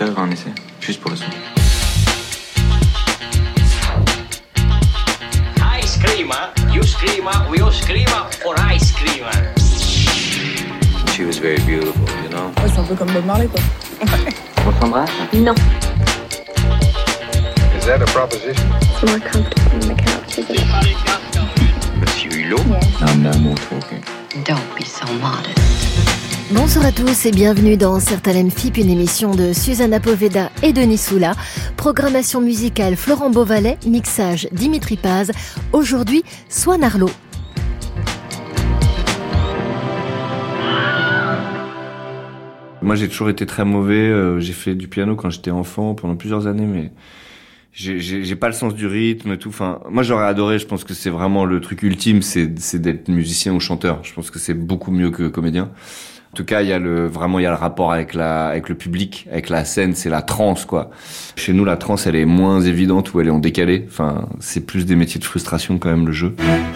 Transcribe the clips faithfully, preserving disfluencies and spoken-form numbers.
faire un essai, juste pour le son. Ice creamer, you screamer, we all screamer for ice creamer. She was very beautiful, you know. Ouais, c'est un peu comme Bob Marley, quoi. On s'embrasse? Non. Is that a proposition? It's more comfortable on the couch, isn't it? Monsieur Hulot? I'm no more talking. Don't be so modest. Bonsoir à tous et bienvenue dans Certains F I P, une émission de Susanna Poveda et Denis Soula. Programmation musicale Florent Beauvalet, mixage Dimitri Paz. Aujourd'hui, Swan Arlo. Moi, j'ai toujours été très mauvais. Euh, j'ai fait du piano quand j'étais enfant pendant plusieurs années, mais j'ai, j'ai, j'ai pas le sens du rythme et tout. Enfin, moi, j'aurais adoré. Je pense que c'est vraiment le truc ultime, c'est, c'est d'être musicien ou chanteur. Je pense que c'est beaucoup mieux que comédien. En tout cas, il y a le vraiment il y a le rapport avec la avec le public, avec la scène, c'est la transe quoi. Chez nous, la transe, elle est moins évidente ou elle est en décalé. Enfin, c'est plus des métiers de frustration quand même le jeu.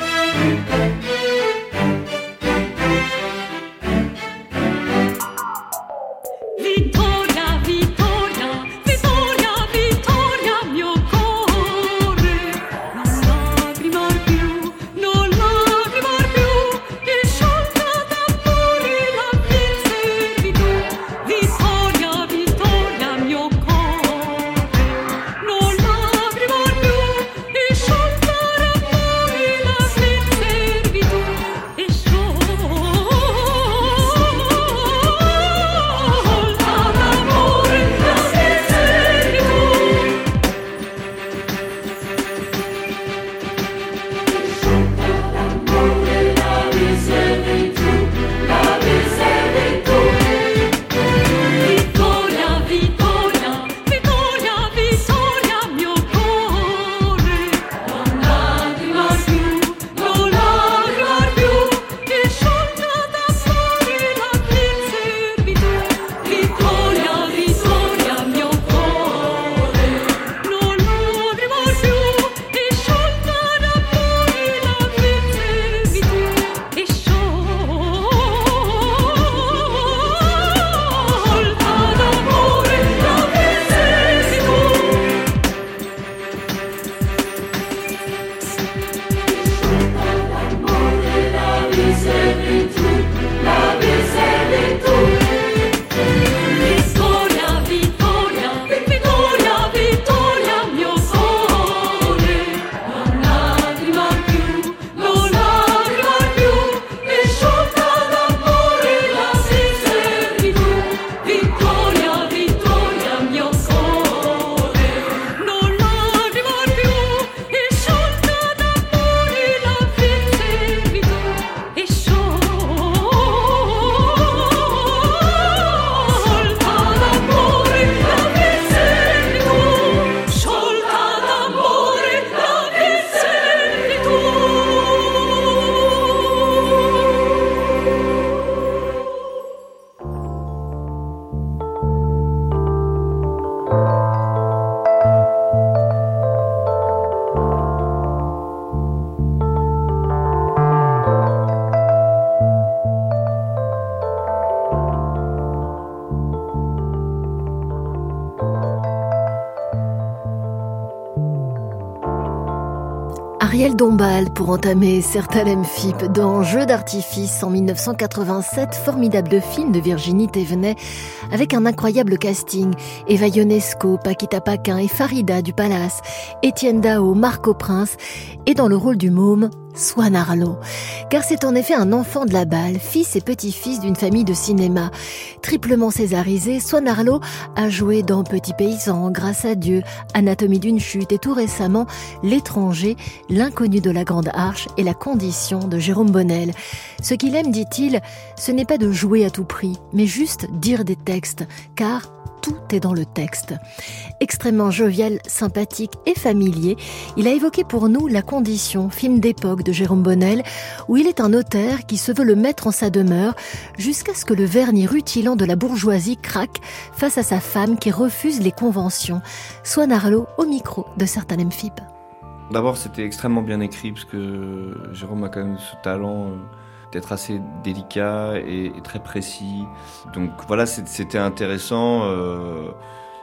Ariel Dombal pour entamer Certains F I P dans Jeux d'artifice en dix-neuf cent quatre-vingt-sept, formidable film de Virginie Thévenet avec un incroyable casting. Eva Ionesco, Paquita Paquin et Farida du Palace, Étienne Dao, Marco Prince et dans le rôle du môme, Swan Arlo. Car c'est en effet un enfant de la balle, fils et petit-fils d'une famille de cinéma. Triplement césarisé, Swan Arlo a joué dans Petit Paysan, Grâce à Dieu, Anatomie d'une chute et tout récemment L'étranger, L'inconnu de la Grande Arche et La condition de Jérôme Bonnel. Ce qu'il aime, dit-il, ce n'est pas de jouer à tout prix, mais juste dire des textes, car tout est dans le texte. Extrêmement jovial, sympathique et familier, il a évoqué pour nous La condition, film d'époque de Jérôme Bonnel, où il est un notaire qui se veut le maître en sa demeure, jusqu'à ce que le vernis rutilant de la bourgeoisie craque face à sa femme qui refuse les conventions. Swan Arlo au micro de Certains F I P. D'abord, c'était extrêmement bien écrit, parce que Jérôme a quand même ce talent d'être assez délicat et, et très précis. Donc voilà, c'était intéressant. Euh,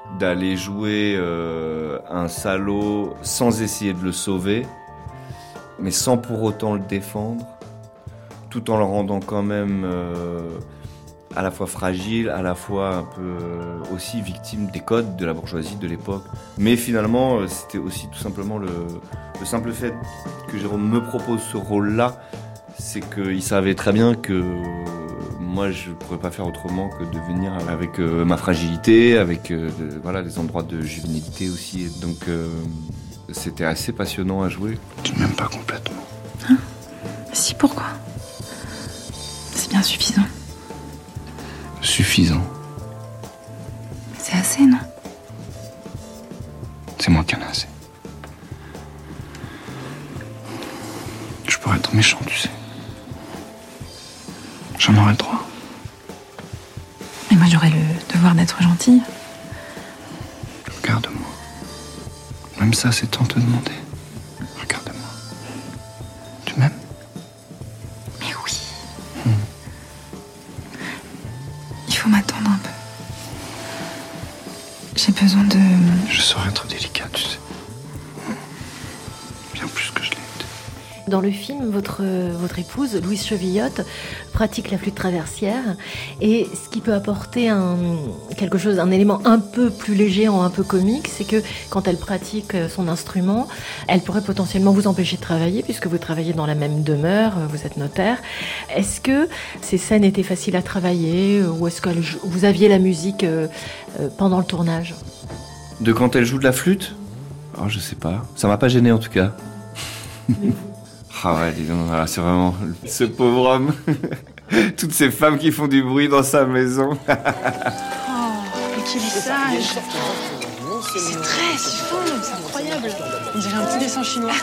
d'aller jouer euh, un salaud sans essayer de le sauver, mais sans pour autant le défendre, tout en le rendant quand même euh, à la fois fragile, à la fois un peu euh, aussi victime des codes de la bourgeoisie de l'époque. Mais finalement, euh, c'était aussi tout simplement le, le simple fait que Jérôme me propose ce rôle-là, c'est qu'il savait très bien que moi, je ne pourrais pas faire autrement que de venir avec euh, ma fragilité, avec euh, de, voilà, des endroits de juvénilité aussi. Et donc, euh, c'était assez passionnant à jouer. Tu ne m'aimes pas complètement. Hein ? Si, pourquoi ? C'est bien suffisant. Suffisant. C'est assez, non ? C'est moi qui en ai assez. Je pourrais être méchant, tu sais. J'en aurais le droit. Et moi, j'aurais le devoir d'être gentille. Regarde-moi. Même ça, c'est tant te demander. Regarde-moi. Tu m'aimes ? Mais oui. Hmm. Il faut m'attendre un peu. J'ai besoin de... Je saurais être délicat, tu sais. Bien plus que je l'ai été. Dans le film, votre, votre épouse, Louise Chevillotte, pratique la flûte traversière, et ce qui peut apporter un, quelque chose, un élément un peu plus léger, un peu comique, c'est que quand elle pratique son instrument, elle pourrait potentiellement vous empêcher de travailler, puisque vous travaillez dans la même demeure, vous êtes notaire. Est-ce que ces scènes étaient faciles à travailler, ou est-ce que vous aviez la musique pendant le tournage ? De quand elle joue de la flûte ? Oh, je sais pas. Ça m'a pas gêné en tout cas. Ah ouais, dis donc, voilà, c'est vraiment ce pauvre homme. Toutes ces femmes qui font du bruit dans sa maison. Oh, mais quel sage. C'est très siphon, c'est incroyable. On dirait un petit dessin chinois.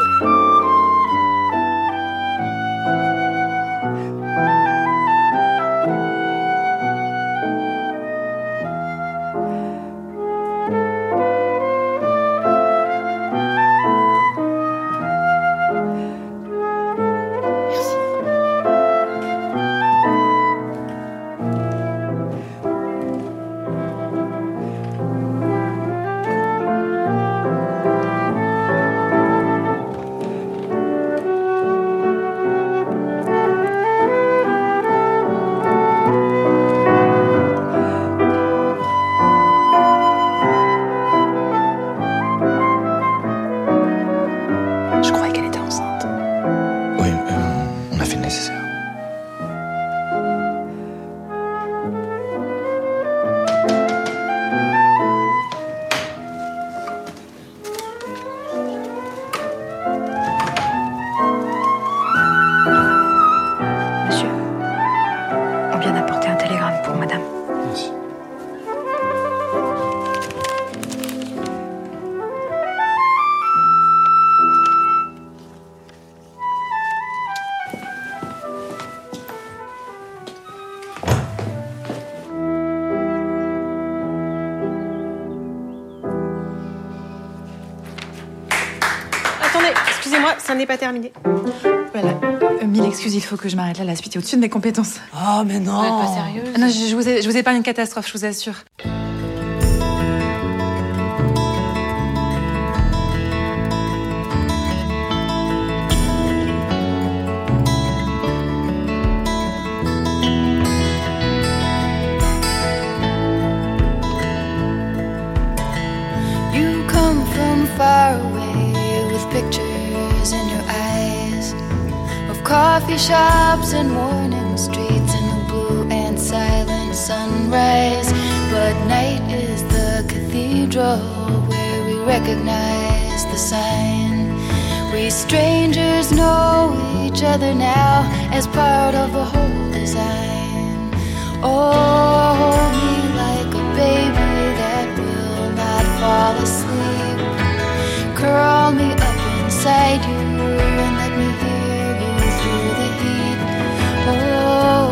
Excusez-moi, ça n'est pas terminé. Voilà. Euh, mille excuses, il faut que je m'arrête là. La suite est au-dessus de mes compétences. Oh, mais non. Vous êtes pas sérieuse ? Ah non, je, je, vous ai, je vous ai pas une catastrophe, je vous assure. You come from far away with pictures in your eyes of coffee shops and morning streets and the blue and silent sunrise. But night is the cathedral where we recognize the sign. We strangers know each other now as part of a whole design. Oh, hold me like a baby that will not fall asleep. Curl me up inside you and let me hear you through the heat. Oh,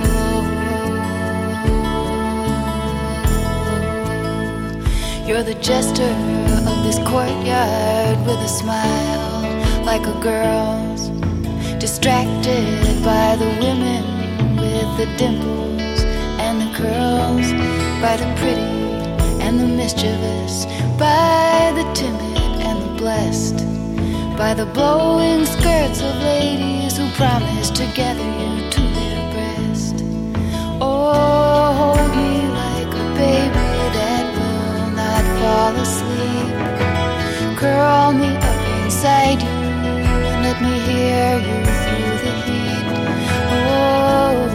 you're the jester of this courtyard with a smile like a girl's, distracted by the women with the dimples and the curls, by the pretty and and the mischievous, by the timid and the blessed, by the blowing skirts of ladies who promise to gather you to their breast. Oh, hold me like a baby that will not fall asleep. Curl me up inside you and let me hear you through the heat. Oh,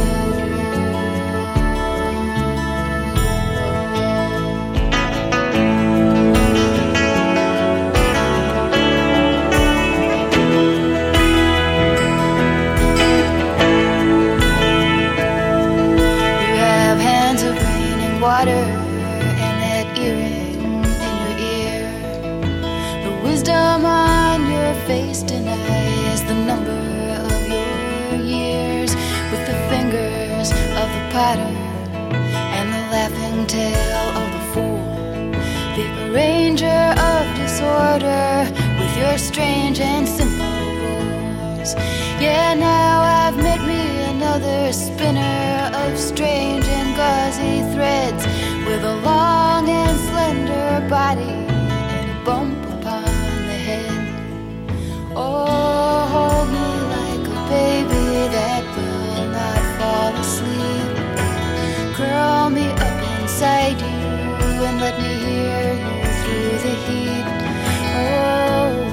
water and that earring in your ear. The wisdom on your face denies the number of your years. With the fingers of the potter and the laughing tail of the fool, the arranger of disorder with your strange and simple rules. Yeah, now I've met me another spinner of strange and gauzy threads, with a long and slender body and a bump upon the head. Oh, hold me like a baby that will not fall asleep. Curl me up inside you and let me hear you through the heat. Oh,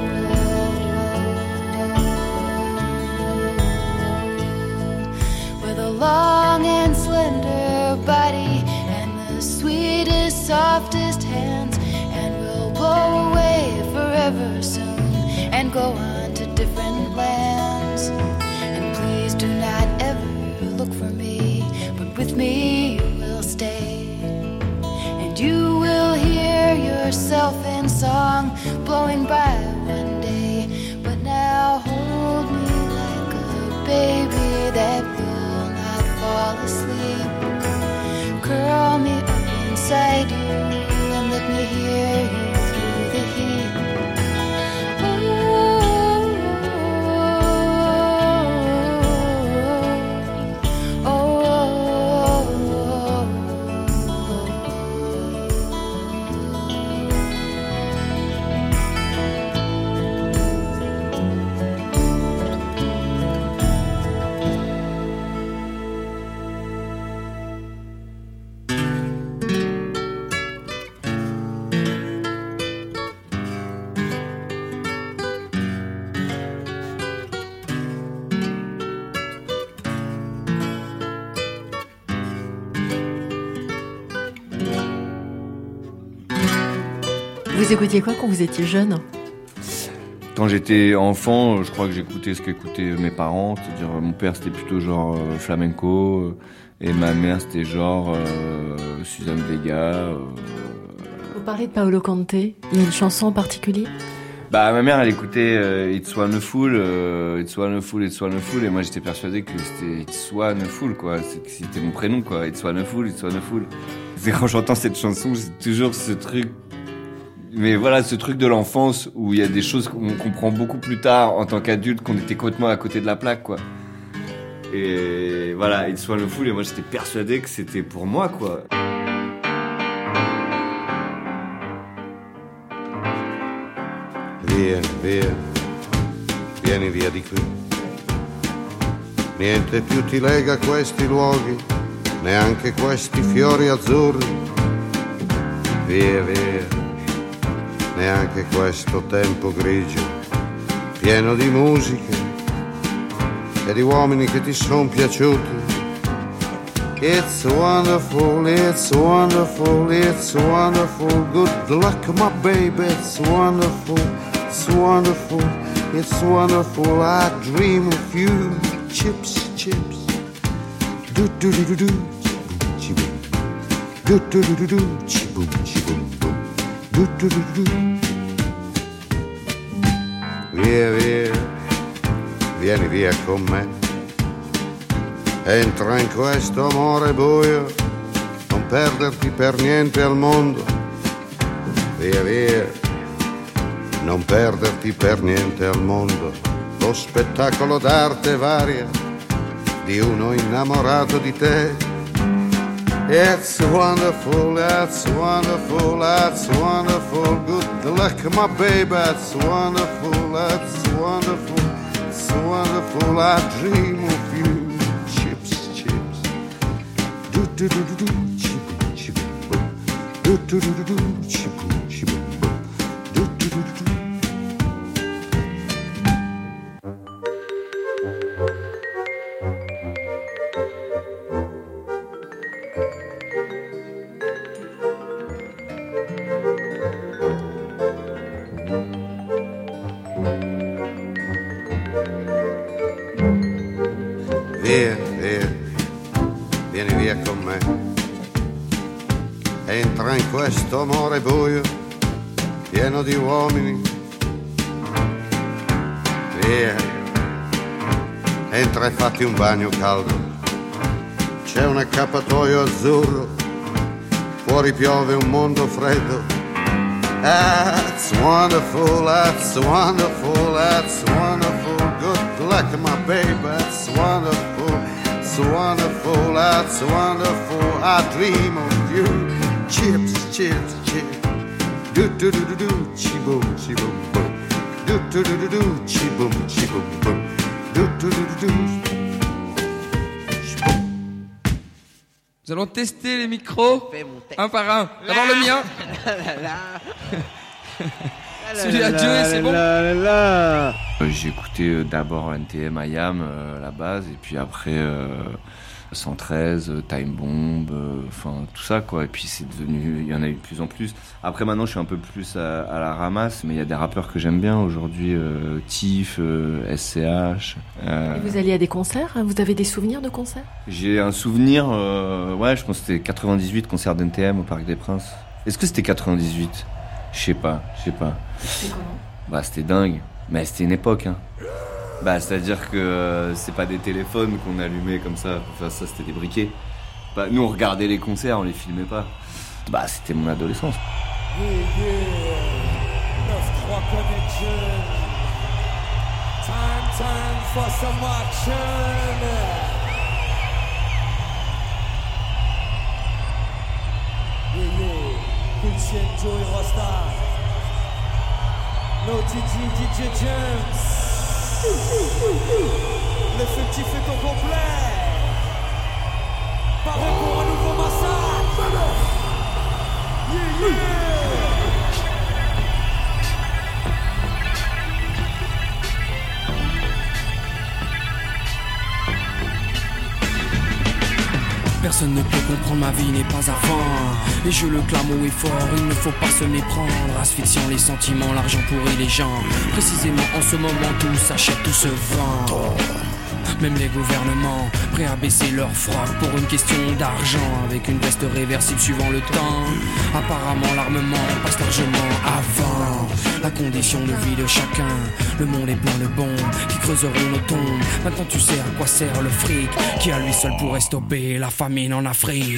long and slender body and the sweetest, softest hands, and we'll blow away forever soon and go on to different lands. And please do not ever look for me, but with me you will stay, and you will hear yourself in song blowing by one day. But now hold me like a baby that fall asleep. Curl me up inside you and let me hear you through the heat. Oh, oh, Vous écoutiez quoi quand vous étiez jeune ? Quand j'étais enfant, je crois que j'écoutais ce qu'écoutaient mes parents. C'est-à-dire, mon père, c'était plutôt genre euh, flamenco. Euh, et ma mère, c'était genre euh, Suzanne Vega. Euh, Vous parlez de Paolo Conte. Il y a une chanson en particulier ? Bah, ma mère, elle écoutait euh, It's Wonderful, euh, It's Wonderful, It's Wonderful. Et moi, j'étais persuadé que c'était It's Wonderful, quoi. C'est, que c'était mon prénom, quoi. It's Wonderful, It's Wonderful. C'est quand j'entends cette chanson, j'ai toujours ce truc... Mais voilà, ce truc de l'enfance où il y a des choses qu'on comprend beaucoup plus tard en tant qu'adulte, qu'on était complètement à côté de la plaque, quoi. Et voilà, It's Wonderful, et moi j'étais persuadé que c'était pour moi, quoi. Via, via, vieni via di qui. Niente più ti lega questi luoghi, neanche questi fiori azzurri. Via, via. Neanche questo tempo grigio, pieno di musiche e di uomini che ti son piaciuti. It's wonderful, it's wonderful, it's wonderful. Good luck, my baby, it's wonderful, it's wonderful, it's wonderful. I dream of you, chips, chips. Do do do do do, chiboom, do do do do do, chiboom, chiboom, boom. Du, du, du, du. Via, via, vieni via con me. Entra in questo amore buio, non perderti per niente al mondo. Via, via, non perderti per niente al mondo. Lo spettacolo d'arte varia di uno innamorato di te. It's wonderful, it's wonderful, it's wonderful. Good luck, my baby, it's wonderful, it's wonderful, it's wonderful. I dream of you. Chips, chips. Do do do do do. Chip, chip, boom. Do do do do do. Chip, chip, boom. Do do do do do. Via, via, vieni via con me. Entra in questo amore buio, pieno di uomini. Via, entra e fatti un bagno caldo. C'è un accappatoio azzurro, fuori piove un mondo freddo. That's wonderful, that's wonderful, that's wonderful. Good luck, my baby, that's wonderful, it's wonderful, that's wonderful. I dream of you. Chips, chips, chips. Do do do do do, chi boom, chi boom boom. Do do do do do, chi boom, chi boom boom. Do do do do do. Nous allons tester les micros un par un. D'abord le mien. Celui à Joey, c'est bon. Euh, J'ai écouté euh, d'abord N T M, I A M, euh, la base, et puis après euh, cent treize, euh, Time Bomb, enfin euh, tout ça quoi. Et puis c'est devenu, il y en a eu de plus en plus. Après maintenant, je suis un peu plus à, à la ramasse, mais il y a des rappeurs que j'aime bien aujourd'hui, euh, Tiff, euh, S C H. Euh, Et vous alliez à des concerts? Vous avez des souvenirs de concerts? J'ai un souvenir, euh, ouais, je pense que c'était quatre-vingt-dix-huit, concert d'N T M au Parc des Princes. Est-ce que c'était quatre-vingt-dix-huit? Je sais pas, je sais pas. C'était comment? Bah c'était dingue, mais c'était une époque, hein. Bah c'est-à-dire que euh, c'est pas des téléphones qu'on allumait comme ça, enfin ça c'était des briquets. Bah, nous on regardait les concerts, on les filmait pas. Bah c'était mon adolescence. Yeah, yeah. neuf trois connection. Time, time for some action. Yeah, yeah. Lucien, Joey Rosta. No D J, D J James. L'effectif est au complet. Paré pour un nouveau massacre. Yeah, yeah. Personne ne peut comprendre, ma vie n'est pas à vendre. Et je le clame haut et fort, il ne faut pas se méprendre. Asphyxiant les sentiments, l'argent pourrit les gens. Précisément en ce moment, tout s'achète, tout se vend. Même les gouvernements, prêts à baisser leur frappe pour une question d'argent. Avec une veste réversible suivant le temps. Apparemment l'armement passe largement avant la condition de vie de chacun. Le monde est plein de bombes qui creuseront nos tombes. Maintenant tu sais à quoi sert le fric, qui à lui seul pourrait stopper la famine en Afrique.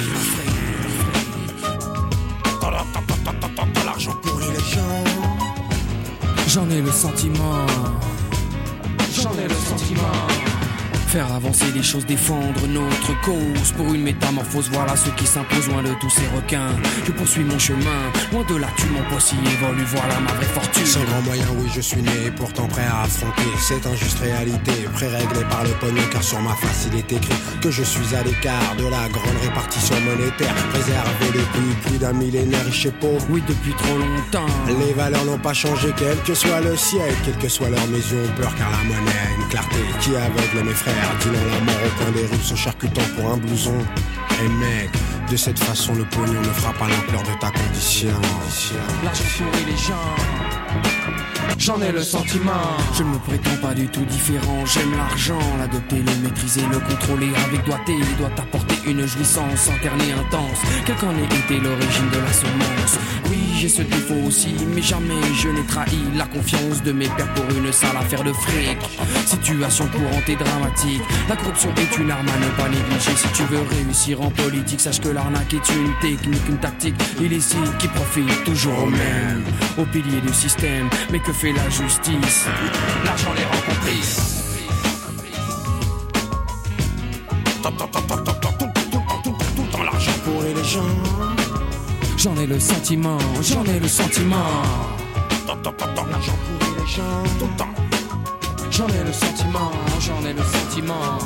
L'argent pourrit les gens. J'en ai le sentiment. J'en ai le sentiment. Faire avancer les choses, défendre notre cause. Pour une métamorphose, voilà ce qui s'impose loin de tous ces requins. Je poursuis mon chemin, loin de là tu mon possible évolue, voilà ma vraie fortune. Sans grand moyen, oui je suis né, pourtant prêt à affronter cette injuste réalité. Pré-réglée par le pognon, car sur ma face il est écrit que je suis à l'écart de la grande répartition monétaire. Préservé depuis plus d'un millénaire, riche et pauvre. Oui depuis trop longtemps. Les valeurs n'ont pas changé, quel que soit le siècle. Quelle que soit leur maison, peur car la monnaie a une clarté qui aveugle mes frères. Disant la mort au coin des rues, se charcutant pour un blouson. Et mec, de cette façon le pognon ne fera pas l'ampleur de ta condition. L'argent pourrit les gens. J'en ai le sentiment. Je ne me prétends pas du tout différent. J'aime l'argent, l'adopter, le maîtriser, le contrôler avec doigté. Il doit apporter une jouissance interne et intense. Quelle qu'en ait été l'origine de la semence. Oui, j'ai ce défaut aussi, mais jamais je n'ai trahi la confiance de mes pères pour une sale affaire de fric. Situation courante et dramatique. La corruption est une arme à ne pas négliger. Si tu veux réussir en politique, sache que l'arnaque est une technique, une tactique illicite qui profite toujours au même, au pilier du système. Mais que fait la justice? L'argent les rend complices. L'argent pourrit gens. J'en ai le sentiment, j'en ai le sentiment. L'argent pourrit les gens. Tout le temps. J'en ai le sentiment, j'en ai le sentiment.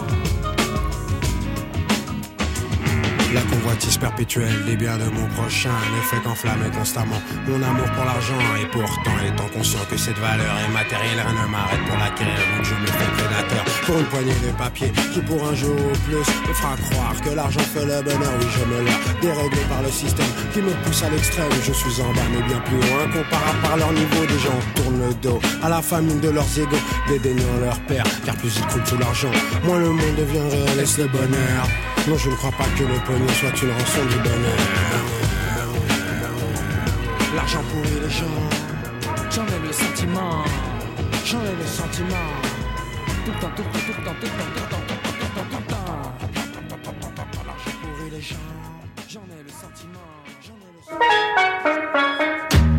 La convoitise perpétuelle des biens de mon prochain ne fait qu'enflammer constamment mon amour pour l'argent. Et pourtant, étant conscient que cette valeur est matérielle, rien ne m'arrête pour l'acquérir. Donc je me fais prédateur pour une poignée de papier qui pour un jour ou plus me fera croire que l'argent fait le bonheur. Oui, je me leurre, déréglé par le système qui me pousse à l'extrême. Je suis en bas mais bien plus haut, incomparable par leur niveau. Des gens tournent le dos à la famine de leurs égaux, dédaignant leur père, car plus ils croulent sous l'argent, moins le monde devient réel. Est-ce le bonheur? Non, je ne crois pas que le pognon soit une rançon du bonheur. L'argent pourrit les gens. J'en ai le sentiment, j'en ai le sentiment. Tout le temps, tout le temps, tout le temps, tout le temps, tout le temps, tout le temps, tout le temps. L'argent pourrit les gens. J'en ai le sentiment, j'en ai le sentiment.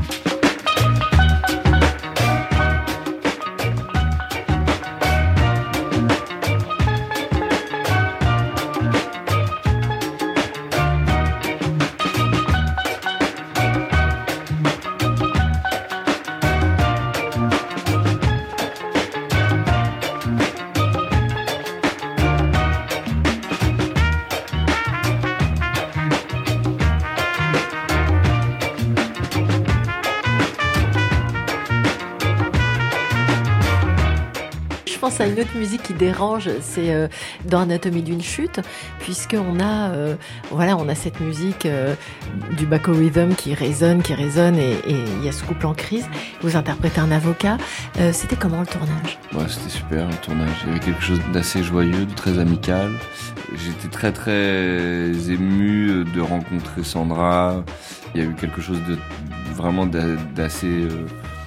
À une autre musique qui dérange, c'est euh, dans Anatomie d'une chute, puisqu'on a, euh, voilà, on a cette musique euh, du Baco Rhythm qui résonne, qui résonne, et il y a ce couple en crise. Vous interprétez un avocat. Euh, c'était comment le tournage? Ouais, c'était super le tournage. Il y avait quelque chose d'assez joyeux, de très amical. J'étais très très ému de rencontrer Sandra. Il y a eu quelque chose de vraiment d'assez euh,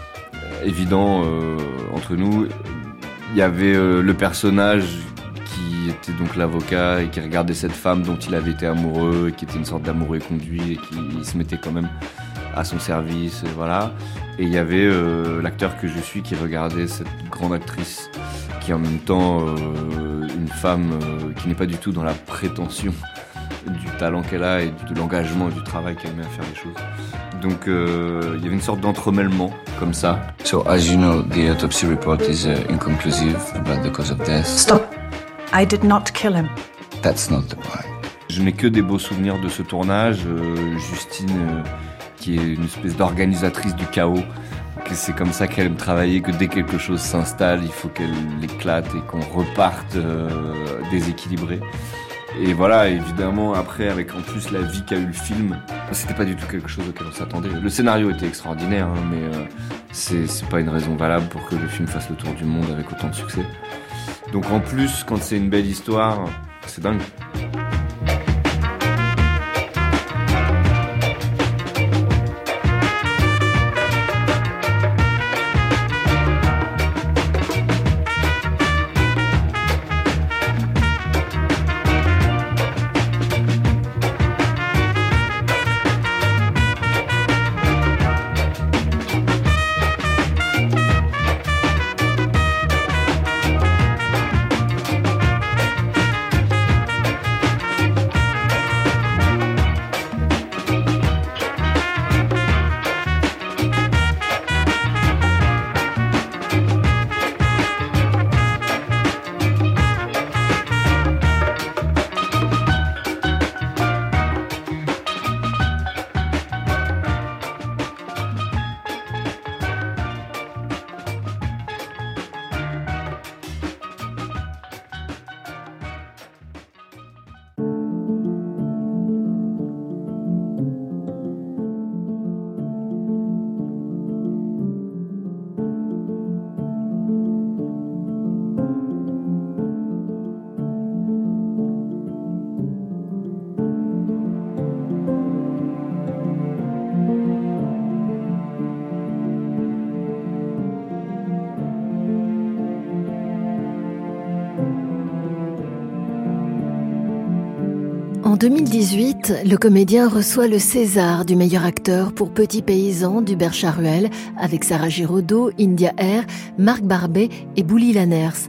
évident euh, entre nous. Il y avait euh, le personnage qui était donc l'avocat et qui regardait cette femme dont il avait été amoureux, et qui était une sorte d'amoureux conduit et qui se mettait quand même à son service, et voilà. Et il y avait euh, l'acteur que je suis qui regardait cette grande actrice qui est en même temps euh, une femme euh, qui n'est pas du tout dans la prétention du talent qu'elle a et de l'engagement et du travail qu'elle met à faire les choses. Donc euh, il y avait une sorte d'entremêlement comme ça. So as you know, the autopsy report is uh, inconclusive about the cause of death. Stop. I did not kill him. That's not the point. Je n'ai que des beaux souvenirs de ce tournage. Euh, Justine, euh, qui est une espèce d'organisatrice du chaos, que c'est comme ça qu'elle aime travailler, que dès que quelque chose s'installe, il faut qu'elle l'éclate et qu'on reparte euh, déséquilibré. Et voilà, évidemment, après, avec en plus la vie qu'a eu le film, c'était pas du tout quelque chose auquel on s'attendait. Le scénario était extraordinaire, hein, mais euh, c'est, c'est pas une raison valable pour que le film fasse le tour du monde avec autant de succès. Donc en plus, quand c'est une belle histoire, c'est dingue. En deux mille dix-huit, le comédien reçoit le César du meilleur acteur pour Petit Paysan d'Hubert Charuel avec Sarah Giraudot, India Air, Marc Barbet et Bouli Lanners.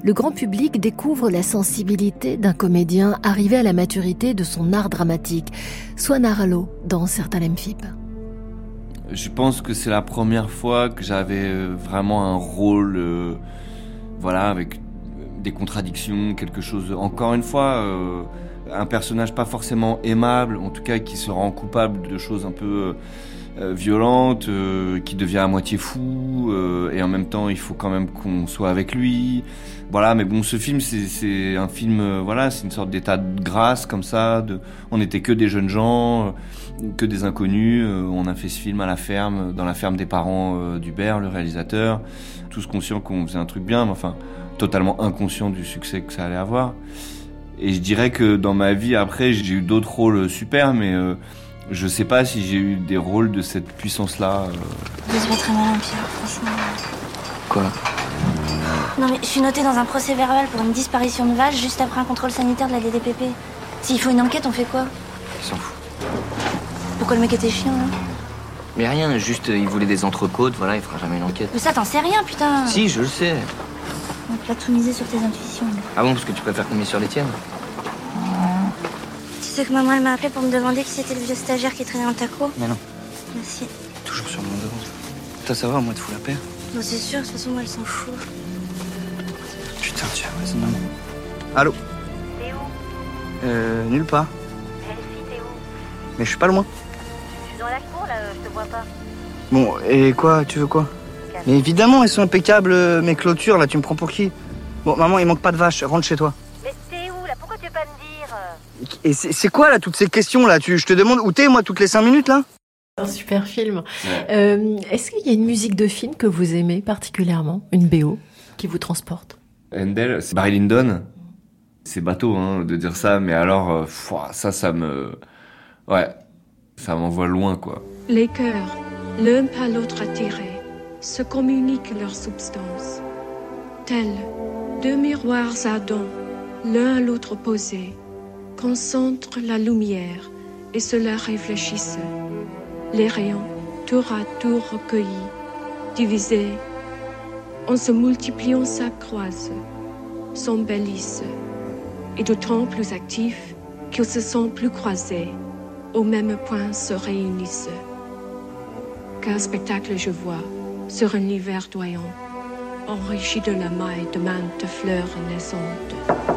le grand public découvre la sensibilité d'un comédien arrivé à la maturité de son art dramatique. Swan Arlo dans Certains l'aiment Phip. Je pense que c'est la première fois que j'avais vraiment un rôle, euh, voilà, avec des contradictions, quelque chose, encore une fois, euh, un personnage pas forcément aimable, en tout cas qui se rend coupable de choses un peu euh, violentes, euh, qui devient à moitié fou, euh, et en même temps il faut quand même qu'on soit avec lui. Voilà, mais bon, ce film, c'est, c'est un film, euh, voilà, c'est une sorte d'état de grâce comme ça. De, on n'était que des jeunes gens, euh, que des inconnus. Euh, on a fait ce film à la ferme, dans la ferme des parents euh, d'Hubert, le réalisateur, tous conscients qu'on faisait un truc bien, mais enfin totalement inconscients du succès que ça allait avoir. Et je dirais que dans ma vie après, j'ai eu d'autres rôles super, mais euh, je sais pas si j'ai eu des rôles de cette puissance-là. Euh... Je suis pas très malin, Pierre, franchement. Quoi ? Non mais je suis notée dans un procès verbal pour une disparition de vache juste après un contrôle sanitaire de la D D P P. S'il faut une enquête, on fait quoi? Il s'en fout. Pourquoi le mec était chiant, là? Mais rien, juste il voulait des entrecôtes, voilà, il fera jamais une enquête. Mais ça, t'en sais rien, putain. Si, je le sais. On peut tout miser sur tes intuitions. Ah bon, parce que tu préfères qu'on mise sur les tiennes? Tu sais que maman, elle m'a appelé pour me demander qui c'était le vieux stagiaire qui traînait dans ta cour? Mais non. Merci. Toujours sur mon dos. Toi, ça va, moi, te fous la paix. Non, c'est sûr, de toute façon, moi, elle s'en fout. Putain, tiens, vas-y, maman. Allô? T'es où? Euh, nulle part. Elle fille, t'es où? Mais je suis pas loin. Je suis dans la cour, là, je te vois pas. Bon, et quoi? Tu veux quoi? Mais évidemment, elles sont impeccables, mes clôtures, là, tu me prends pour qui? Bon, maman, il manque pas de vaches, rentre chez toi. Mais t'es où, là? Pourquoi tu veux pas me dire? Et c'est, c'est quoi, là, toutes ces questions, là? Tu, je te demande où t'es, moi, toutes les cinq minutes, là? Un super film. Ouais. Euh, est-ce qu'il y a une musique de film que vous aimez particulièrement? Une B O qui vous transporte? Handel, c'est Barry Lyndon. C'est bateau, hein, de dire ça, mais alors, euh, pfouah, ça, ça me... Ouais, ça m'envoie loin, quoi. Les cœurs, l'un par l'autre attirés, se communiquent leur substance. Tels deux miroirs ardents, l'un à l'autre opposés, concentrent la lumière et se la réfléchissent. Les rayons, tour à tour recueillis, divisés, en se multipliant s'accroissent, s'embellissent, et d'autant plus actifs qu'ils se sentent plus croisés, au même point se réunissent. Quel spectacle je vois sur un lit verdoyant, enrichi de la maille de maintes fleurs naissantes.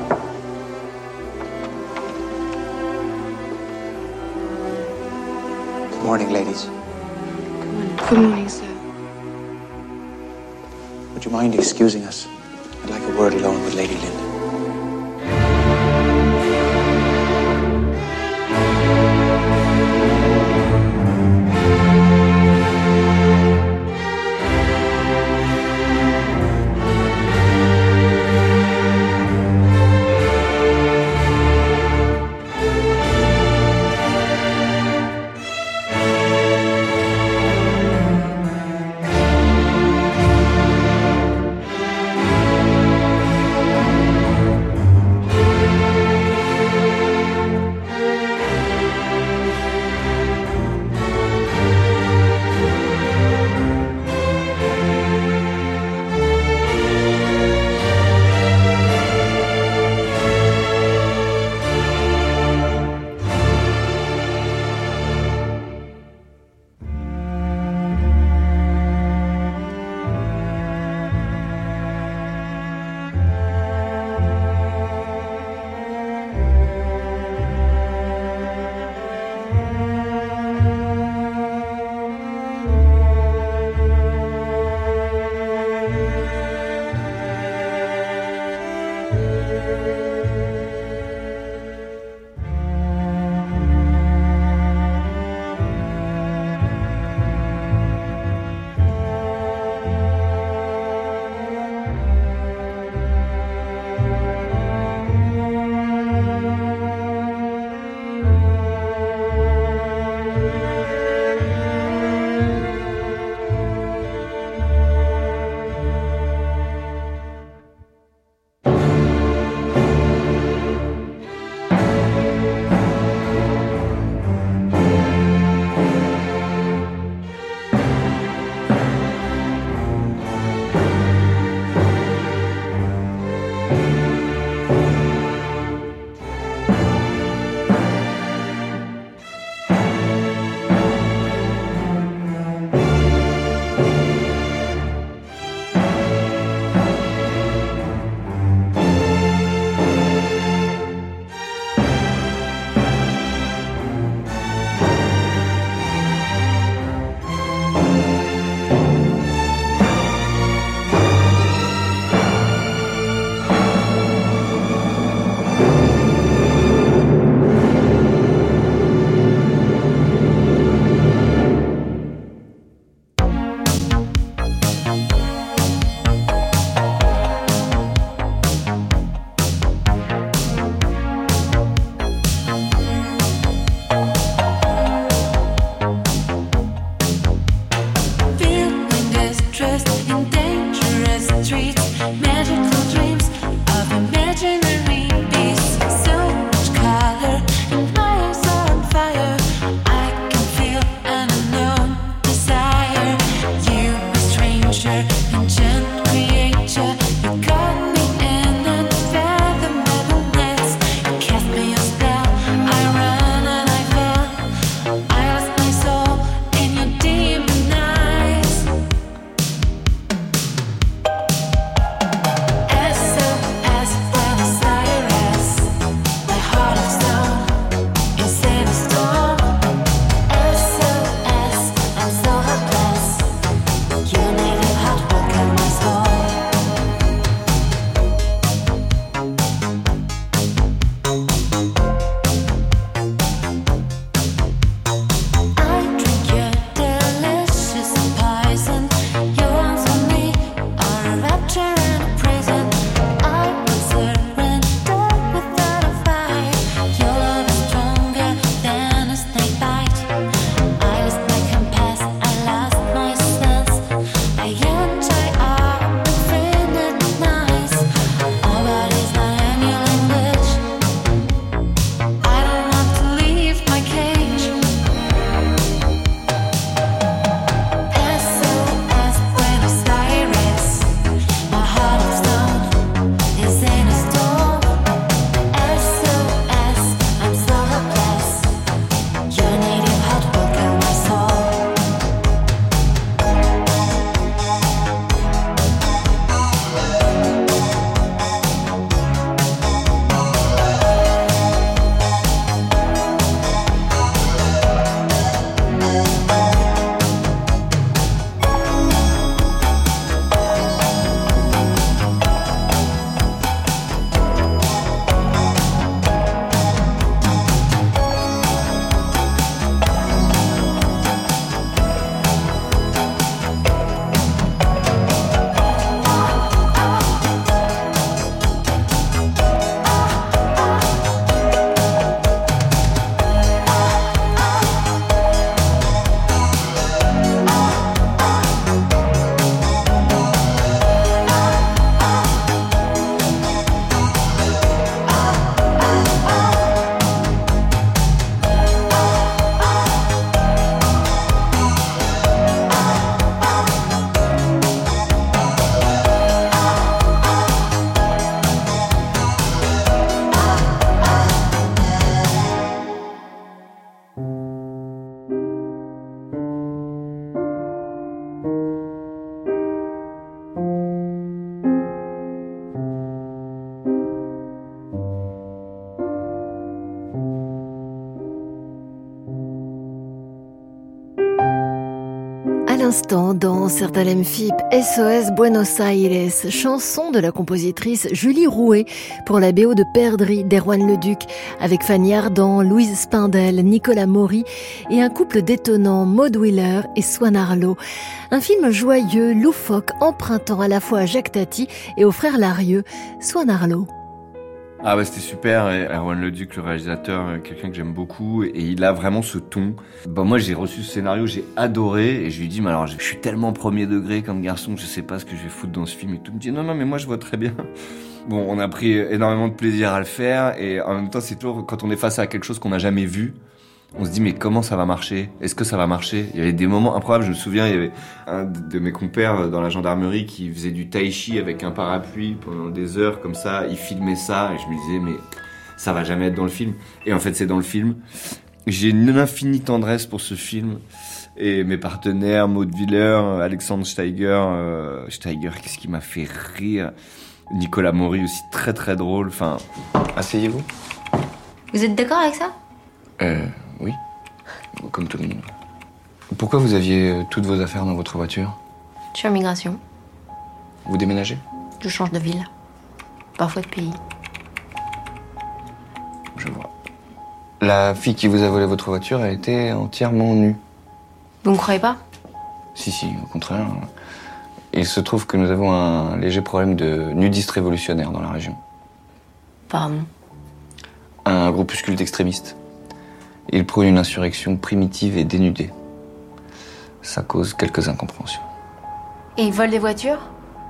Good morning, ladies. Good morning, sir. Would you mind excusing us? I'd like a word alone with Lady Linda. streets, magical dreams of imaginary beasts. So much color and my eyes are on fire. I can feel an unknown desire. You, a stranger, ancient creature, you caught me in unfathomable nets. You cast me a spell, I run and I fell. I lost my soul in your demon eyes. S O S Buenos Aires, my heart of stone is in a storm. S O S, I'm so hopeless. Your native heart will kill my soul. I drink your delicious poison. Your arms on me are a rapture and a prison. I will surrender without a fight. Your love is stronger than a snake bite. I lost my compass, I lost my sense. I enjoy our infinite nights. Our bodies learn your language. I don't want to leave my cage. S O S Buenos Aires, my heart of stone is in a storm. S O S, I'm so hopeless. Your native heart will kill my soul. À l'instant, dans Certains F I P, S O S Buenos Aires, chanson de la compositrice Julie Rouet pour la B O de Perdrix d'Erwan Leduc, avec Fanny Ardant, Louise Spindel, Nicolas Maury et un couple détonnant, Maud Wheeler et Swan Arlo. Un film joyeux, loufoque, empruntant à la fois à Jacques Tati et au frère Larieux, Swan Arlo. Ah bah c'était super, et Erwan Leduc, le réalisateur, quelqu'un que j'aime beaucoup, et il a vraiment ce ton. Bah moi j'ai reçu ce scénario, j'ai adoré, et je lui dis mais alors je suis tellement premier degré comme garçon, je sais pas ce que je vais foutre dans ce film et tout. Il me dit non non mais moi je vois très bien. Bon, on a pris énormément de plaisir à le faire, et en même temps c'est toujours quand on est face à quelque chose qu'on n'a jamais vu, on se dit mais comment ça va marcher ? Est-ce que ça va marcher ? Il y avait des moments improbables, je me souviens, il y avait un de mes compères dans la gendarmerie qui faisait du tai chi avec un parapluie pendant des heures comme ça, il filmait ça et je me disais mais ça va jamais être dans le film. Et en fait c'est dans le film. J'ai une infinie tendresse pour ce film. Et mes partenaires, Maud Wheeler, Alexandre Steiger, euh, Steiger, qu'est-ce qui m'a fait rire ? Nicolas Maury aussi, très très drôle, enfin... Asseyez-vous. Vous êtes d'accord avec ça ? Euh... Oui, comme tout le monde. Pourquoi vous aviez toutes vos affaires dans votre voiture ? Je suis en migration. Vous déménagez ? Je change de ville. Parfois de pays. Je vois. La fille qui vous a volé votre voiture a été entièrement nue. Vous me croyez pas ? Si, si, au contraire. Il se trouve que nous avons un léger problème de nudistes révolutionnaires dans la région. Pardon ? Un groupuscule d'extrémistes. Ils prônent une insurrection primitive et dénudée. Ça cause quelques incompréhensions. Et ils volent des voitures ?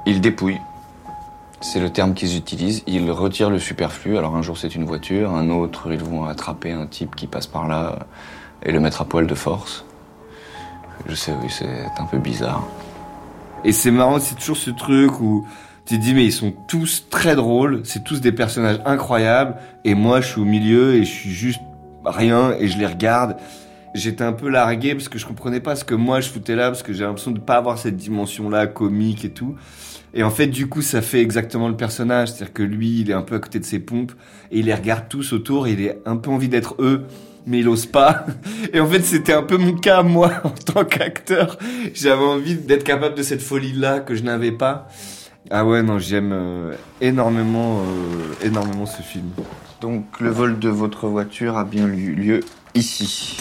Ils dépouillent. C'est le terme qu'ils utilisent. Ils retirent le superflu. Alors un jour c'est une voiture, un autre ils vont attraper un type qui passe par là et le mettre à poil de force. Je sais, oui, c'est un peu bizarre. Et c'est marrant, c'est toujours ce truc où tu te dis mais ils sont tous très drôles, c'est tous des personnages incroyables et moi je suis au milieu et je suis juste rien et je les regarde. J'étais un peu largué parce que je comprenais pas ce que moi je foutais là parce que j'ai l'impression de pas avoir cette dimension-là comique et tout. Et en fait, du coup, ça fait exactement le personnage. C'est-à-dire que lui, il est un peu à côté de ses pompes et il les regarde tous autour et il a un peu envie d'être eux, mais il ose pas. Et en fait, c'était un peu mon cas, moi, en tant qu'acteur. J'avais envie d'être capable de cette folie-là que je n'avais pas. Ah ouais, non, j'aime euh, énormément, euh, énormément ce film. Donc, le vol de votre voiture a bien eu lieu ici.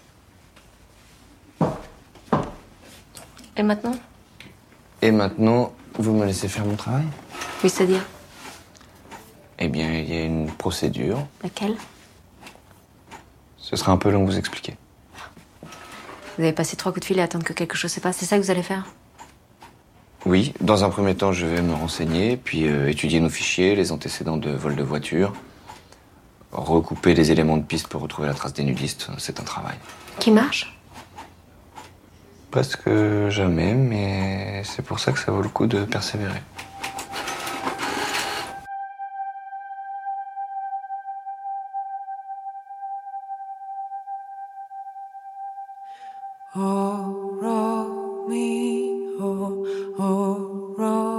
Et maintenant ? Et maintenant, vous me laissez faire mon travail ? Oui, c'est-à-dire ? Eh bien, il y a une procédure. Laquelle ? Ce sera un peu long de vous expliquer. Vous avez passé trois coups de fil et attendre que quelque chose se passe, c'est ça que vous allez faire ? Oui, dans un premier temps, je vais me renseigner, puis euh, étudier nos fichiers, les antécédents de vol de voiture, recouper les éléments de piste pour retrouver la trace des nudistes. C'est un travail. Qui marche ? Presque jamais, mais c'est pour ça que ça vaut le coup de persévérer. Oh, Romeo, oh,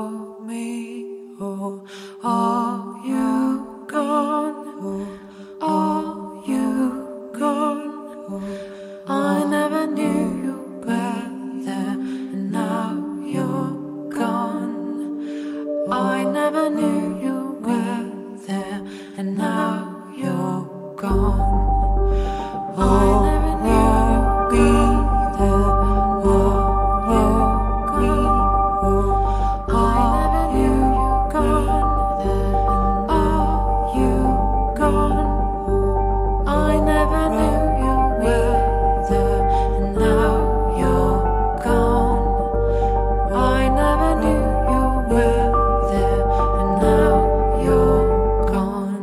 Romeo, are you gone? Are you gone? I never knew you were there, and now you're gone. I never knew you were there, and now you're gone. Oh, I never knew you'd be there. Oh, you're gone. I never knew you gone there, and are you gone? I never knew you were there, and now you're gone. I never knew you were there, and now you're gone.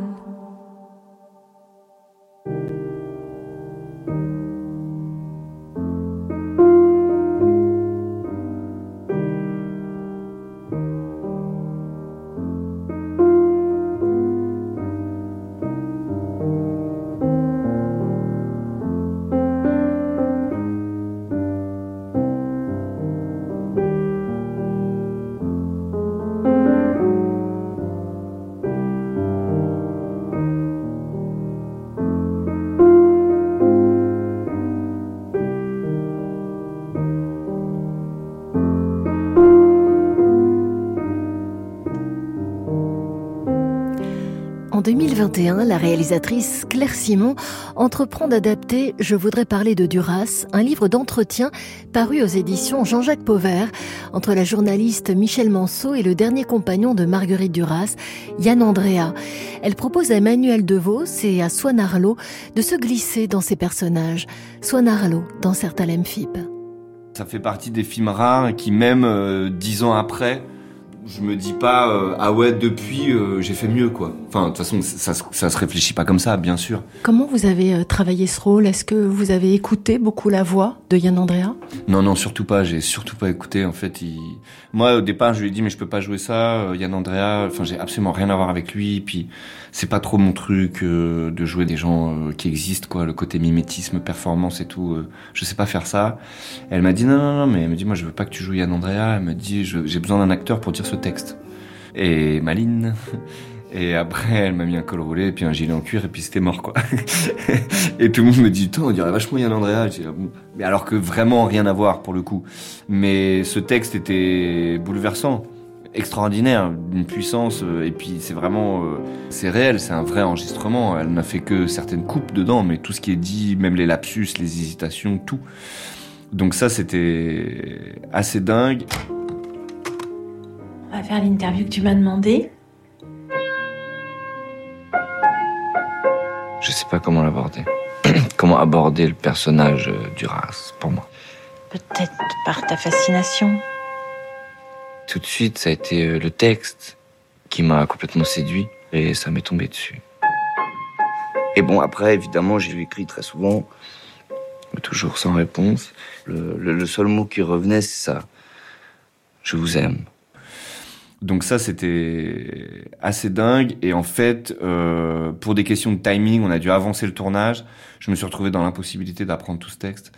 En deux mille vingt et un, la réalisatrice Claire Simon entreprend d'adapter « Je voudrais parler de Duras », un livre d'entretien paru aux éditions Jean-Jacques Pauvert, entre la journaliste Michel Manceau et le dernier compagnon de Marguerite Duras, Yann Andrea. Elle propose à Emmanuel DeVos et à Swan Arlo de se glisser dans ces personnages. Swan Arlo dans Sertalem F I P. Ça fait partie des films rares qui, même euh, dix ans après, je me dis pas euh, ah ouais depuis euh, j'ai fait mieux quoi. Enfin de toute façon ça, ça, ça se réfléchit pas comme ça bien sûr. Comment vous avez euh, travaillé ce rôle ? Est-ce que vous avez écouté beaucoup la voix de Yann Andrea ? Non non surtout pas, j'ai surtout pas écouté en fait. Il... Moi au départ je lui ai dit mais je peux pas jouer ça, euh, Yann Andrea. Enfin j'ai absolument rien à voir avec lui. Puis c'est pas trop mon truc euh, de jouer des gens euh, qui existent quoi. Le côté mimétisme, performance et tout, euh, je sais pas faire ça. Elle m'a dit non non non mais elle me dit moi je veux pas que tu joues Yann Andrea. Elle me dit je, j'ai besoin d'un acteur pour dire ce texte. Et Maline. Et après, elle m'a mis un col roulé, et puis un gilet en cuir, et puis c'était mort, quoi. Et tout le monde me dit, putain, on dirait vachement Yann Andrea. Je dis, ah bon. Mais alors que vraiment rien à voir, pour le coup. Mais ce texte était bouleversant, extraordinaire, d'une puissance, et puis c'est vraiment, euh, c'est réel, c'est un vrai enregistrement. Elle n'a fait que certaines coupes dedans, mais tout ce qui est dit, même les lapsus, les hésitations, tout. Donc ça, c'était assez dingue. On va faire l'interview que tu m'as demandé. Je sais pas comment l'aborder. Comment aborder le personnage Duras, pour moi. Peut-être par ta fascination. tout de suite, ça a été le texte qui m'a complètement séduit et ça m'est tombé dessus. Et bon, après, évidemment, j'ai écrit très souvent, mais toujours sans réponse. Le, le, le seul mot qui revenait, c'est ça. Je vous aime. Donc ça, c'était assez dingue. Et en fait, euh, pour des questions de timing, on a dû avancer le tournage. Je me suis retrouvé dans l'impossibilité d'apprendre tout ce texte.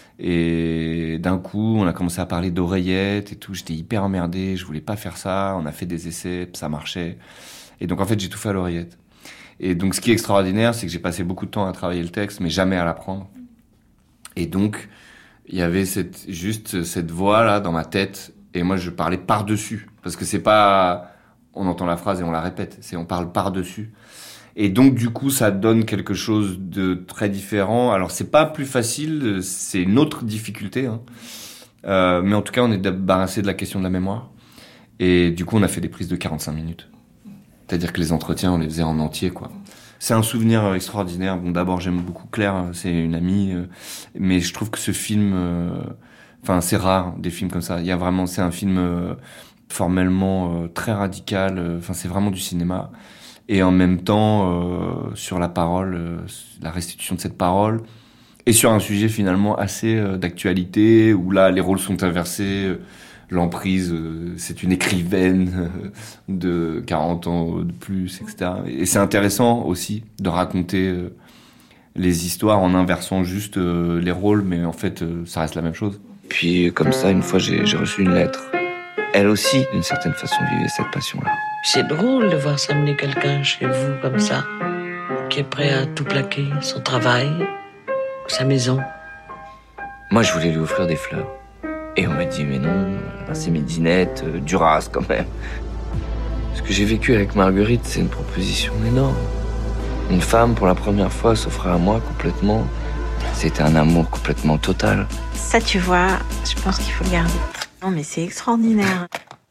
Et d'un coup, on a commencé à parler d'oreillettes et tout. J'étais hyper emmerdé, je voulais pas faire ça. On a fait des essais, ça marchait. Et donc en fait, j'ai tout fait à l'oreillette. Et donc ce qui est extraordinaire, c'est que j'ai passé beaucoup de temps à travailler le texte, mais jamais à l'apprendre. Et donc, il y avait cette, juste cette voix là dans ma tête. Et moi, je parlais par-dessus. Parce que c'est pas, on entend la phrase et on la répète. C'est on parle par-dessus. Et donc, du coup, ça donne quelque chose de très différent. Alors, c'est pas plus facile, c'est une autre difficulté, hein. Euh, mais en tout cas, on est débarrassé de la question de la mémoire. Et du coup, on a fait des prises de quarante-cinq minutes. C'est-à-dire que les entretiens, on les faisait en entier, quoi. C'est un souvenir extraordinaire. Bon, d'abord, j'aime beaucoup Claire, c'est une amie. Euh, mais je trouve que ce film, euh, enfin, c'est rare, des films comme ça. Il y a vraiment, c'est un film euh, formellement euh, très radical. Enfin, euh, c'est vraiment du cinéma. Et en même temps, euh, sur la parole, euh, la restitution de cette parole, et sur un sujet finalement assez euh, d'actualité, où là, les rôles sont inversés, euh, l'emprise, euh, c'est une écrivaine euh, de quarante ans de plus, et cetera. Et c'est intéressant aussi de raconter euh, les histoires en inversant juste euh, les rôles, mais en fait, euh, ça reste la même chose. Puis comme ça, une fois, j'ai, j'ai reçu une lettre. Elle aussi, d'une certaine façon, vivait cette passion-là. C'est drôle de voir s'amener quelqu'un chez vous comme ça, qui est prêt à tout plaquer, son travail, sa maison. Moi, je voulais lui offrir des fleurs. Et on m'a dit, mais non, c'est mes dinettes, euh, Duras quand même. Ce que j'ai vécu avec Marguerite, c'est une proposition énorme. Une femme, pour la première fois, s'offrait à moi complètement. C'était un amour complètement total. Ça, tu vois, je pense qu'il faut le garder. Non, mais c'est extraordinaire.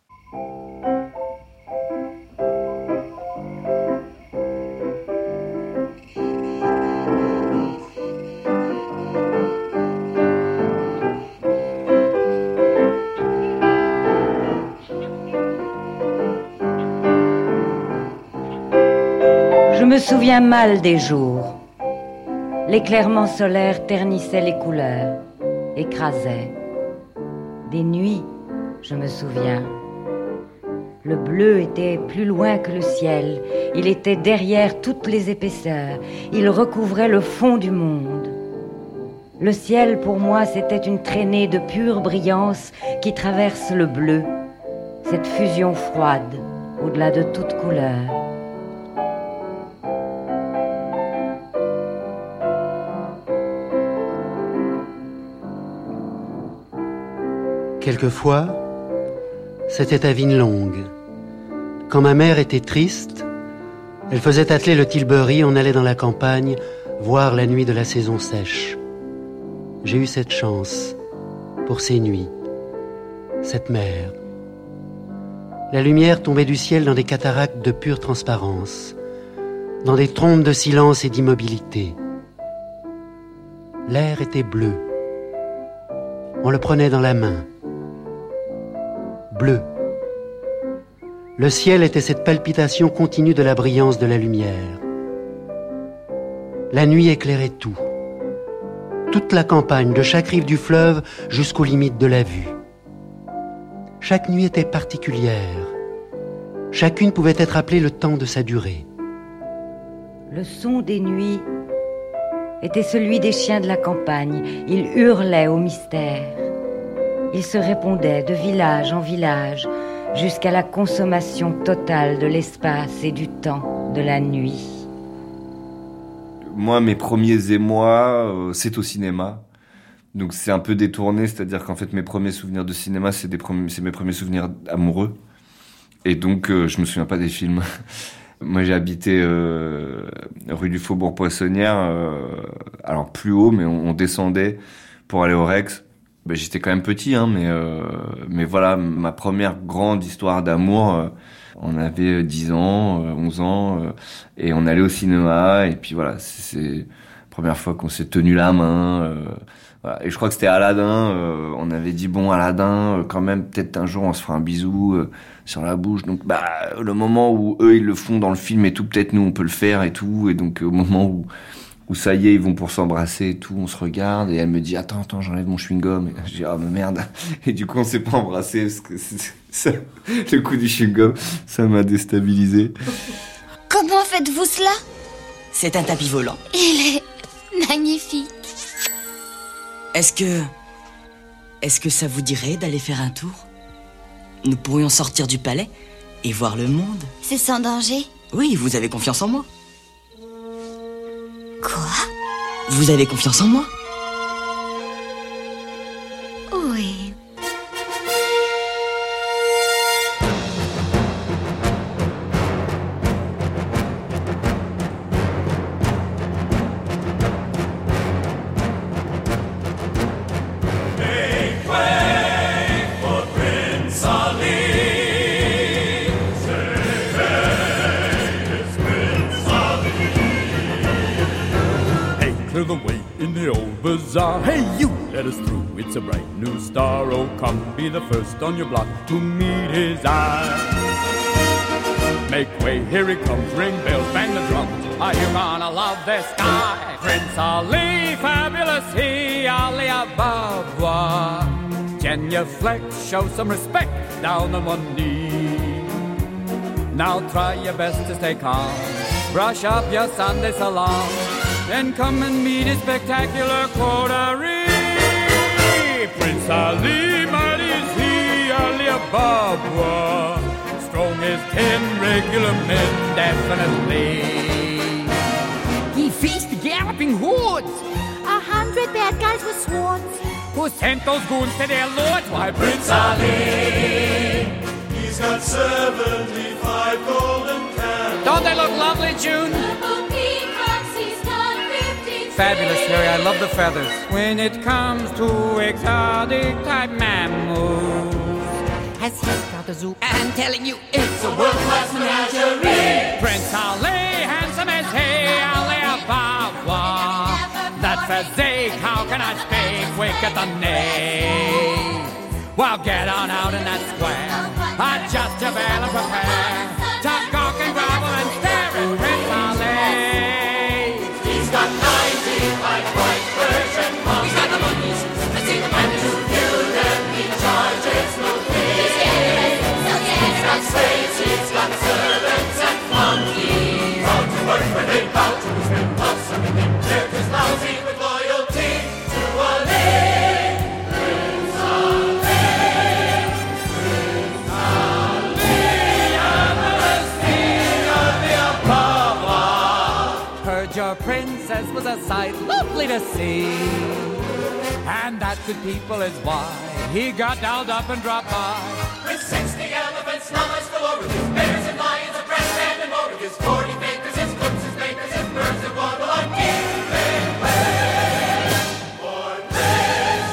Je me souviens mal des jours. L'éclairement solaire ternissait les couleurs, écrasait. Des nuits, je me souviens. Le bleu était plus loin que le ciel. Il était derrière toutes les épaisseurs. Il recouvrait le fond du monde. Le ciel, pour moi, c'était une traînée de pure brillance qui traverse le bleu. Cette fusion froide, au-delà de toute couleur. Quelquefois, c'était à Vinelongue. Quand ma mère était triste, elle faisait atteler le tilbury, on allait dans la campagne voir la nuit de la saison sèche. J'ai eu cette chance pour ces nuits, cette mer. La lumière tombait du ciel dans des cataractes de pure transparence, dans des trompes de silence et d'immobilité. L'air était bleu. On le prenait dans la main. Bleu. Le ciel était cette palpitation continue de la brillance de la lumière. La nuit éclairait tout. Toute la campagne, de chaque rive du fleuve jusqu'aux limites de la vue. Chaque nuit était particulière. Chacune pouvait être appelée le temps de sa durée. Le son des nuits était celui des chiens de la campagne. Ils hurlaient au mystère. Ils se répondaient de village en village jusqu'à la consommation totale de l'espace et du temps de la nuit. Moi, mes premiers émois, euh, c'est au cinéma. Donc c'est un peu détourné, c'est-à-dire qu'en fait mes premiers souvenirs de cinéma, c'est, des premiers, c'est mes premiers souvenirs amoureux. Et donc euh, je me souviens pas des films. Moi j'ai habité euh, rue du Faubourg Poissonnière, euh, alors plus haut, mais on, on descendait pour aller au Rex. Ben, j'étais quand même petit, hein, mais euh, mais voilà, ma première grande histoire d'amour, euh, on avait dix ans, euh, onze ans, euh, et on allait au cinéma, et puis voilà, c'est, c'est la première fois qu'on s'est tenu la main. Euh, Voilà. Et je crois que c'était Aladdin. Euh, on avait dit bon, Aladdin, euh, quand même, peut-être un jour on se fera un bisou euh, sur la bouche. Donc, bah, le moment où eux ils le font dans le film et tout, peut-être nous on peut le faire et tout. Et donc, au moment où où ça y est, ils vont pour s'embrasser et tout, on se regarde et elle me dit attends, attends, j'enlève mon chewing-gum. Et je dis ah mais merde. Et du coup, on s'est pas embrassé parce que c'est, ça, le coup du chewing-gum, ça m'a déstabilisé. Comment faites-vous cela? C'est un tapis volant. Il est magnifique. Est-ce que... Est-ce que ça vous dirait d'aller faire un tour? Nous pourrions sortir du palais et voir le monde. C'est sans danger? Oui, vous avez confiance en moi. Quoi? Vous avez confiance en moi? Oui. The way in the old bazaar. Hey, you, let us through. It's a bright new star. Oh, come, be the first on your block to meet his eye. Make way, here he comes. Ring bells, bang the drum. Are you gonna love this guy? Prince Ali, fabulous he, Ali Ababa. Genuflect, show some respect, down on one knee. Now try your best to stay calm. Brush up your Sunday salon. Then come and meet his spectacular coterie. Prince Ali, mighty is he, Ali Ababa. Strong as ten regular men, definitely. He faced galloping hordes. A hundred bad guys with swords. Who sent those goons to their lords? Why, Prince Ali, he's got seventy-five golden candles. Don't they look lovely, June? Fabulous, Harry. I love the feathers. When it comes to exotic type mammals, has he got a zoo? I'm telling you, it's a world-class menagerie. Prince Ali, handsome as he, Ali Ababa. That physique, how can I speak? Quick at the knee. Well, get on out in that square. Adjust your veil and prepare to gawk and grovel and stare at Prince Ali. He's got ninety-five white Persian monkeys. He's got the monkeys. Let's see the man to kill them. He charges no fee. He's got slaves. He's got servants and flunkies. All to work when they bow to his will. Love something they they're just lousy with loyalty to Ali. Prince Ali. Prince Ali. Amorous king of the Apollo. Heard your princess was a sight lovely to see, and that good people is why he got dialed up and dropped by. With sixty elephants, llamas galore, with his bears and lions, a brass band and more, with his forty bakers, his cooks, his bakers, his birds and waddle on giving way for Prince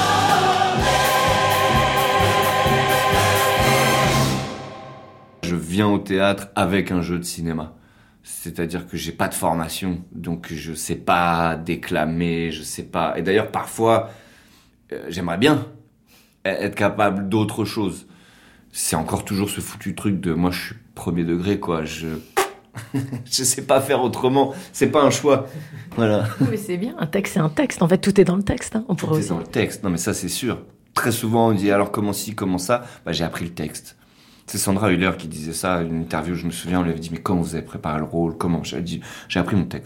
Ali. Je viens au théâtre avec un jeu de cinéma. C'est-à-dire que j'ai pas de formation, donc je sais pas déclamer, je sais pas... Et d'ailleurs, parfois, euh, j'aimerais bien être capable d'autre chose. C'est encore toujours ce foutu truc de... Moi, je suis premier degré, quoi. Je... je sais pas faire autrement. C'est pas un choix. Voilà. Mais c'est bien, un texte, c'est un texte. En fait, tout est dans le texte. Hein. On pourrait tout aussi... est dans le texte. Non, mais ça, c'est sûr. Très souvent, on dit, alors comment ci, comment ça? Bah, j'ai appris le texte. C'est Sandra Hüller qui disait ça, une interview, je me souviens, on lui avait dit « Mais comment vous avez préparé le rôle? Comment ?» J'ai dit « J'ai appris mon texte. »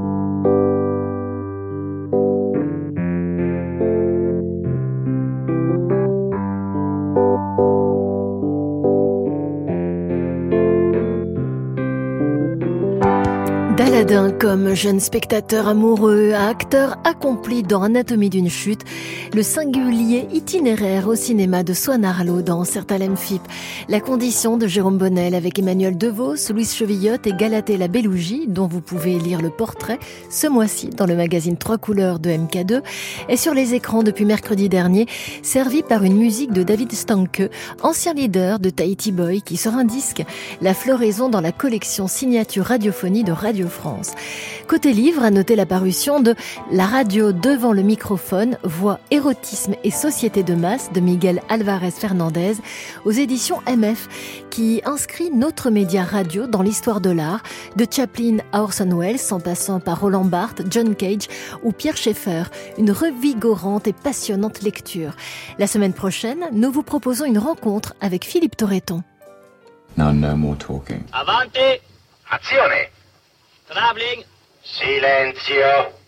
D'Aladin comme jeune spectateur amoureux à acteur accompli dans Anatomie d'une chute, le singulier itinéraire au cinéma de Swan Arlo dans Sertalem Fipe, la condition de Jérôme Bonnel avec Emmanuel Devos, Louise Chevillotte et Galatée La Bellougie, dont vous pouvez lire le portrait ce mois-ci dans le magazine Trois Couleurs de M K deux, est sur les écrans depuis mercredi dernier, servi par une musique de David Stanke, ancien leader de Tahiti Boy, qui sort un disque, La Floraison dans la collection Signature Radiophonie de Radio France. France. Côté livre, à noter la parution de La radio devant le microphone, voix, érotisme et société de masse de Miguel Alvarez Fernandez aux éditions M F, qui inscrit notre média radio dans l'histoire de l'art, de Chaplin à Orson Welles, en passant par Roland Barthes, John Cage ou Pierre Schaeffer. Une revigorante et passionnante lecture. La semaine prochaine, nous vous proposons une rencontre avec Philippe Torreton. Now no more talking. Avanti! Azione! Traveling! Silenzio!